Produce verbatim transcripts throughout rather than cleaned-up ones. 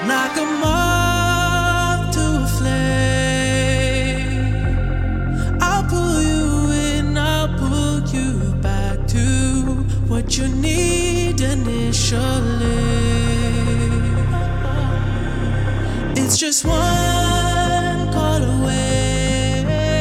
like a moth to a flame. I'll pull you in, I'll pull you back to what you need initially. It's just one call away,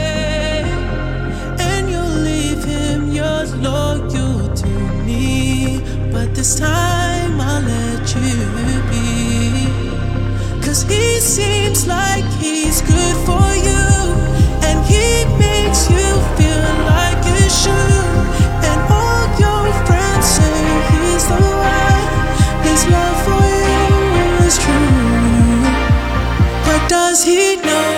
and you'll leave him, you're loyal to me. But this time I'll let you be, 'cause he seems like he's good for you, and he makes you feel like you should. And all your friends say he's the one, his love for you is true. But does he know